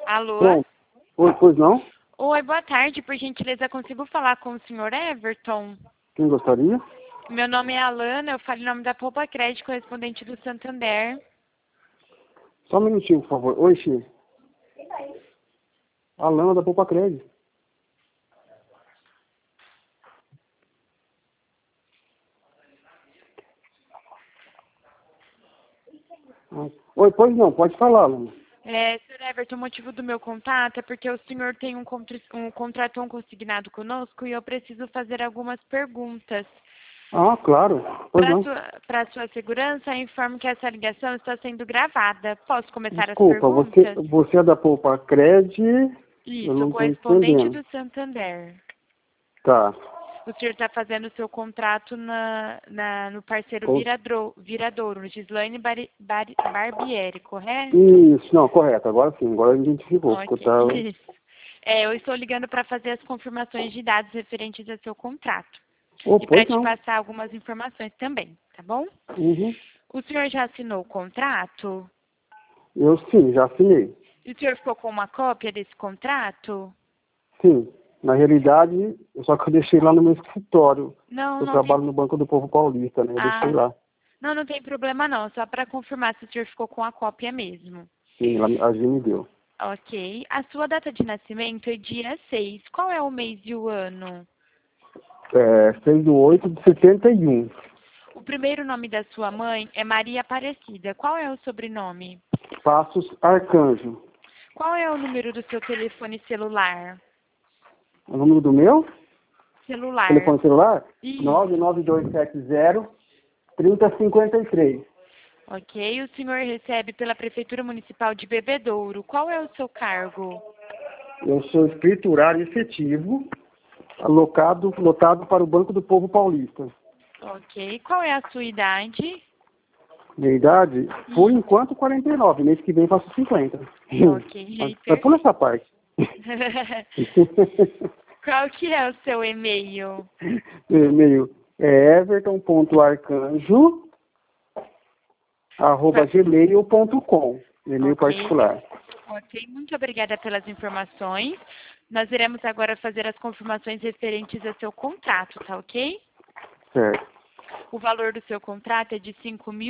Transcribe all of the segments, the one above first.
Alô? Pronto. Oi, pois não? Oi, boa tarde. Por gentileza, consigo falar com o senhor Everton? Quem gostaria? Meu nome é Alana, eu falo em nome da Poupa Crédito, correspondente do Santander. Só um minutinho, por favor. Oi, Xi. Alana da Poupa Crédito. Oi, pois não, pode falar, Alana. Senhor Everton, o motivo do meu contato é porque o senhor tem um contrato consignado conosco e eu preciso fazer algumas perguntas. Ah, claro. Pois não. Para sua segurança, informo que essa ligação está sendo gravada. Posso começar as Desculpa, perguntas? você é da Poupa Crédito? Eu Isso, não estou correspondente entendendo. do Santander. Tá. O senhor está fazendo o seu contrato no parceiro Co- Viradouro, no Gislaine Barbieri, correto? Isso, não, correto. Agora sim, agora identificou. Porque eu Ok, tava... isso. Eu estou ligando para fazer as confirmações de dados referentes ao seu contrato. Oh, E para pois te não. passar algumas informações também, tá bom? Uhum. O senhor já assinou o contrato? Eu sim, já assinei. E o senhor ficou com uma cópia desse contrato? Sim. Na realidade, só que eu deixei lá no meu escritório. Não, Eu não tem. trabalho no Banco do Povo Paulista, né? Eu deixei Ah, lá. não, não tem problema não. Só para confirmar se o senhor ficou com a cópia mesmo. Sim, a Gi me deu. Ok. A sua data de nascimento é dia 6. Qual é o mês e o ano? 6/8/71. O primeiro nome da sua mãe é Maria Aparecida. Qual é o sobrenome? Passos Arcanjo. Qual é o número do seu telefone celular? O número do meu Celular. telefone celular? Isso. 99270-3053. Ok. O senhor recebe pela Prefeitura Municipal de Bebedouro. Qual é o seu cargo? Eu sou escriturário efetivo, lotado para o Banco do Povo Paulista. Ok. Qual é a sua idade? Minha idade, por enquanto, 49. Mês que vem faço 50. Ok. Vai por essa parte. Qual que é o seu e-mail? Meu e-mail é everton.arcanjo@gmail.com. E-mail Ok. particular. Ok, muito obrigada pelas informações. Nós iremos agora fazer as confirmações referentes ao seu contrato, tá ok? Certo. O valor do seu contrato é de R$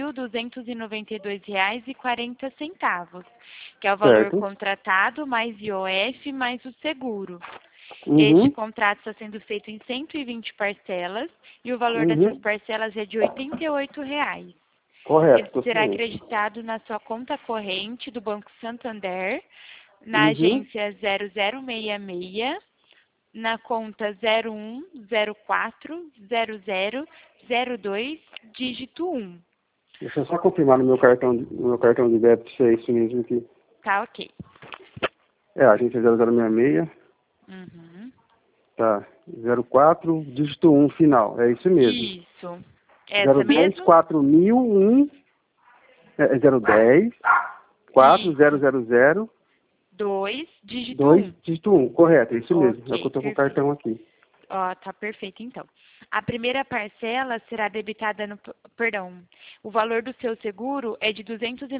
5.292,40, que é o valor Certo. contratado, mais IOF, mais o seguro. Este Uhum. contrato está sendo feito em 120 parcelas e o valor dessas Uhum. parcelas é de R$ 88. Ele Correto, tô será ciente. acreditado na sua conta corrente do Banco Santander, na Uhum. agência 0066, na conta 01040002, dígito 1. Deixa eu só confirmar no meu cartão de débito se é isso mesmo aqui. Tá ok. É, a agência 0066, Uhum. tá. 04, dígito 1 final. É isso mesmo. Isso. Essa 010 mesmo? 4001 010 4000 2, dígito 2, 1. dígito 1. Correto, é isso mesmo. É o que eu Ok, tô com o perfeito. cartão aqui. Ó, tá perfeito então. A primeira parcela será debitada no, perdão, o valor do seu seguro é de R$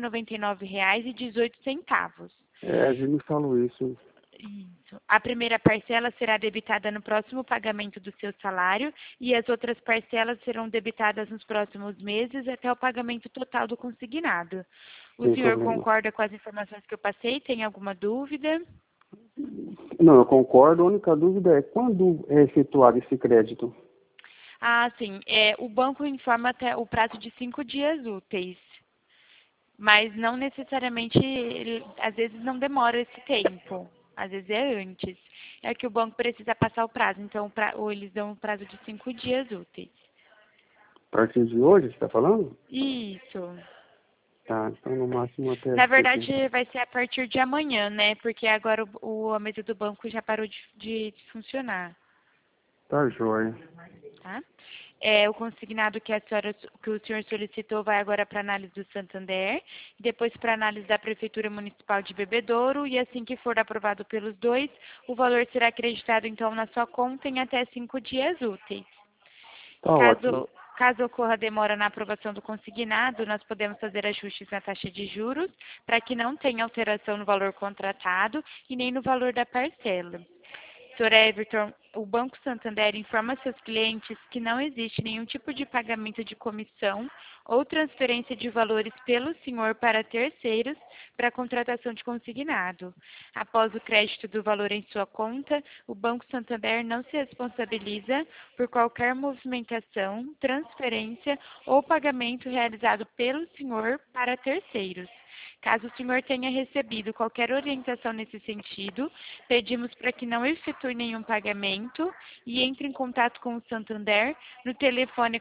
299,18. É, a gente me falou isso. Isso. A primeira parcela será debitada no próximo pagamento do seu salário e as outras parcelas serão debitadas nos próximos meses até o pagamento total do consignado. O Sem senhor problema. concorda com as informações que eu passei? Tem alguma dúvida? Não, eu concordo. A única dúvida é quando é efetuado esse crédito? Ah, sim. O banco informa até o prazo de 5 dias úteis. Mas não necessariamente, às vezes não demora esse tempo. Às vezes é antes. É que o banco precisa passar o prazo. Então, ou eles dão um prazo de 5 dias úteis. A partir de hoje, você está falando? Isso. Tá, então no máximo até Na segunda. verdade, vai ser a partir de amanhã, né? Porque agora a mesa do banco já parou de funcionar, Tá jóia. tá? O consignado que que o senhor solicitou vai agora para análise do Santander, depois para análise da Prefeitura Municipal de Bebedouro, e assim que for aprovado pelos dois, o valor será acreditado então na sua conta em até 5 dias úteis. Tá ótimo. Caso, Caso ocorra demora na aprovação do consignado, nós podemos fazer ajustes na taxa de juros para que não tenha alteração no valor contratado e nem no valor da parcela. Sr. Everton, o Banco Santander informa seus clientes que não existe nenhum tipo de pagamento de comissão ou transferência de valores pelo senhor para terceiros para a contratação de consignado. Após o crédito do valor em sua conta, o Banco Santander não se responsabiliza por qualquer movimentação, transferência ou pagamento realizado pelo senhor para terceiros. Caso o senhor tenha recebido qualquer orientação nesse sentido, pedimos para que não efetue nenhum pagamento e entre em contato com o Santander no telefone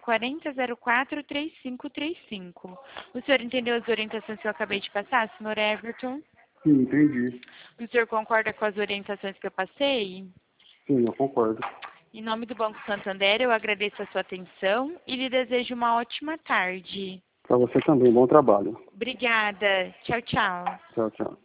4004-3535. O senhor entendeu as orientações que eu acabei de passar, senhor Everton? Sim, entendi. O senhor concorda com as orientações que eu passei? Sim, eu concordo. Em nome do Banco Santander, eu agradeço a sua atenção e lhe desejo uma ótima tarde. Para você também, bom trabalho. Obrigada. Tchau, tchau. Tchau, tchau.